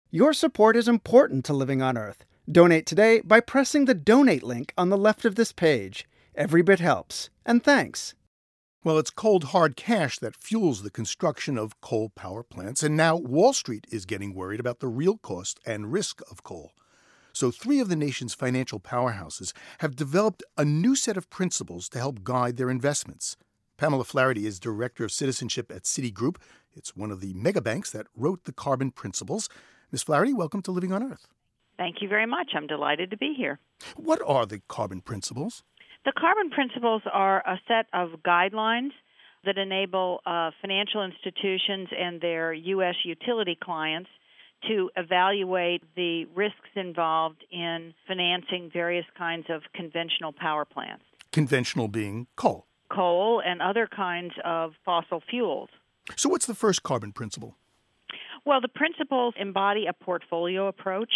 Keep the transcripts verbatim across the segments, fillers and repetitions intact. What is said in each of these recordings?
Your support is important to Living on Earth. Donate today by pressing the donate link on the left of this page. Every bit helps. And thanks. Well, it's cold, hard cash that fuels the construction of coal power plants, and now Wall Street is getting worried about the real cost and risk of coal. So three of the nation's financial powerhouses have developed a new set of principles to help guide their investments. Pamela Flaherty is Director of Citizenship at Citigroup. It's one of the mega banks that wrote the Carbon Principles. Miz Flaherty, welcome to Living on Earth. Thank you very much. I'm delighted to be here. What are the Carbon Principles? The Carbon Principles are a set of guidelines that enable uh, financial institutions and their U S utility clients to evaluate the risks involved in financing various kinds of conventional power plants. Conventional being coal. Coal and other kinds of fossil fuels. So what's the first Carbon Principle? Well, the principles embody a portfolio approach.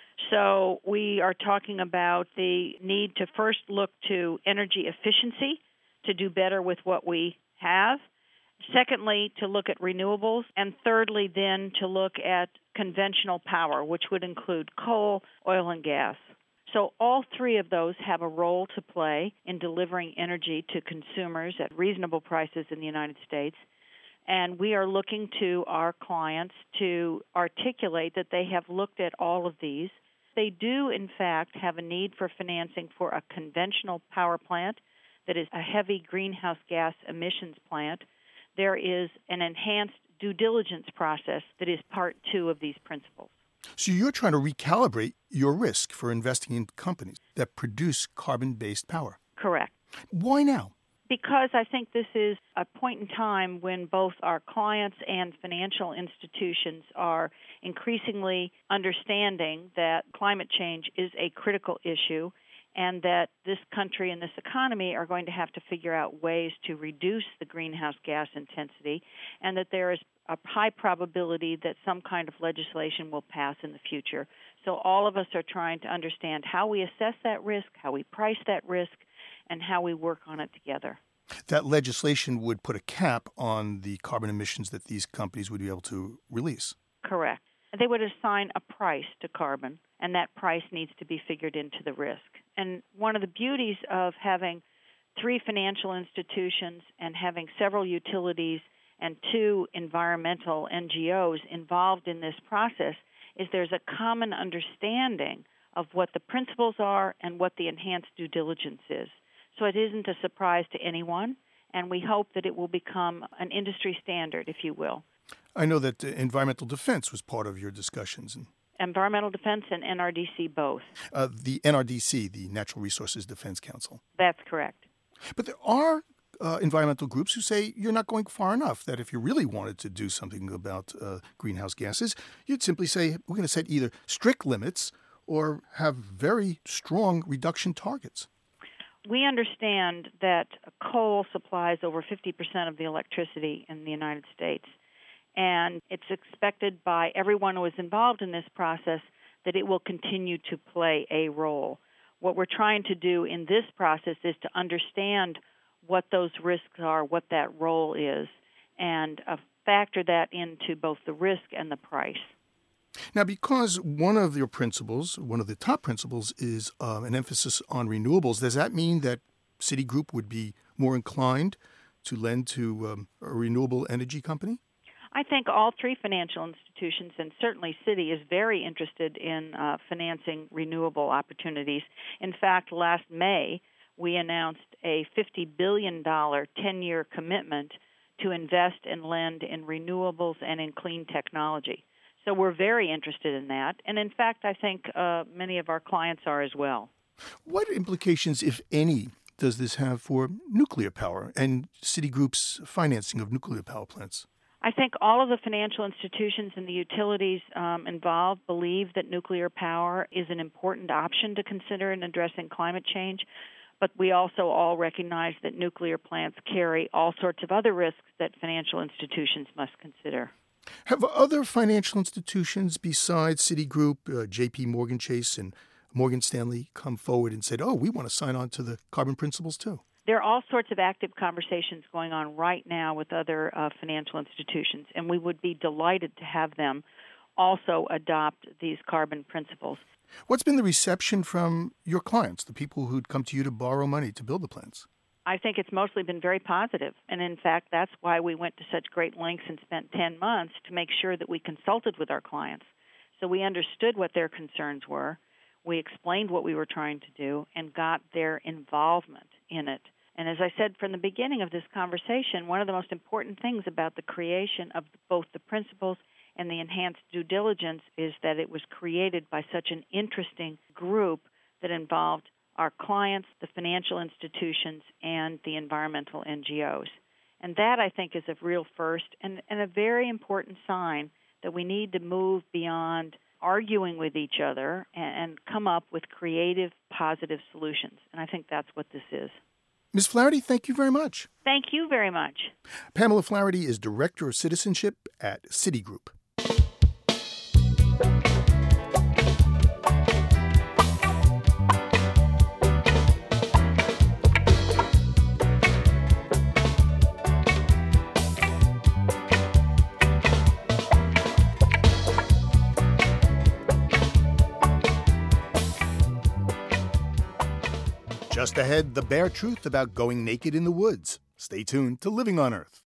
So we are talking about the need to first look to energy efficiency to do better with what we have. Secondly, to look at renewables. And thirdly, then to look at conventional power, which would include coal, oil, and gas. So all three of those have a role to play in delivering energy to consumers at reasonable prices in the United States. And we are looking to our clients to articulate that they have looked at all of these. They do, in fact, have a need for financing for a conventional power plant that is a heavy greenhouse gas emissions plant. There is an enhanced due diligence process that is part two of these principles. So you're trying to recalibrate your risk for investing in companies that produce carbon-based power. Correct. Why now? Because I think this is a point in time when both our clients and financial institutions are increasingly understanding that climate change is a critical issue and that this country and this economy are going to have to figure out ways to reduce the greenhouse gas intensity, and that there is a high probability that some kind of legislation will pass in the future. So all of us are trying to understand how we assess that risk, how we price that risk, and how we work on it together. That legislation would put a cap on the carbon emissions that these companies would be able to release. Correct. They would assign a price to carbon, and that price needs to be figured into the risk. And one of the beauties of having three financial institutions and having several utilities and two environmental N G Os involved in this process is there's a common understanding of what the principles are and what the enhanced due diligence is. So it isn't a surprise to anyone, and we hope that it will become an industry standard, if you will. I know that uh, environmental defense was part of your discussions. And Environmental Defense and N R D C both. Uh, the N R D C, the Natural Resources Defense Council. That's correct. But there are uh, environmental groups who say you're not going far enough, that if you really wanted to do something about uh, greenhouse gases, you'd simply say we're going to set either strict limits or have very strong reduction targets. We understand that coal supplies over fifty percent of the electricity in the United States, and it's expected by everyone who is involved in this process that it will continue to play a role. What we're trying to do in this process is to understand what those risks are, what that role is, and uh, factor that into both the risk and the price. Now, because one of your principles, one of the top principles, is um, an emphasis on renewables, does that mean that Citigroup would be more inclined to lend to um, a renewable energy company? I think all three financial institutions, and certainly Citi, is very interested in uh, financing renewable opportunities. In fact, last May, we announced a fifty billion dollars ten-year commitment to invest and lend in renewables and in clean technology. So we're very interested in that. And in fact, I think uh, many of our clients are as well. What implications, if any, does this have for nuclear power and Citigroup's financing of nuclear power plants? I think all of the financial institutions and the utilities um, involved believe that nuclear power is an important option to consider in addressing climate change. But we also all recognize that nuclear plants carry all sorts of other risks that financial institutions must consider. Have other financial institutions besides Citigroup, uh, J P Morgan Chase, and Morgan Stanley come forward and said, oh, we want to sign on to the carbon principles too? There are all sorts of active conversations going on right now with other uh, financial institutions, and we would be delighted to have them also adopt these carbon principles. What's been the reception from your clients, the people who'd come to you to borrow money to build the plants? I think it's mostly been very positive. And in fact, that's why we went to such great lengths and spent ten months to make sure that we consulted with our clients. So we understood what their concerns were. We explained what we were trying to do and got their involvement in it. And as I said from the beginning of this conversation, one of the most important things about the creation of both the principles and the enhanced due diligence is that it was created by such an interesting group that involved our clients, the financial institutions, and the environmental N G Os. And that, I think, is a real first and, and a very important sign that we need to move beyond arguing with each other and, and come up with creative, positive solutions. And I think that's what this is. Miz Flaherty, thank you very much. Thank you very much. Pamela Flaherty is Director of Citizenship at Citigroup. Just ahead, the bare truth about going naked in the woods. Stay tuned to Living on Earth.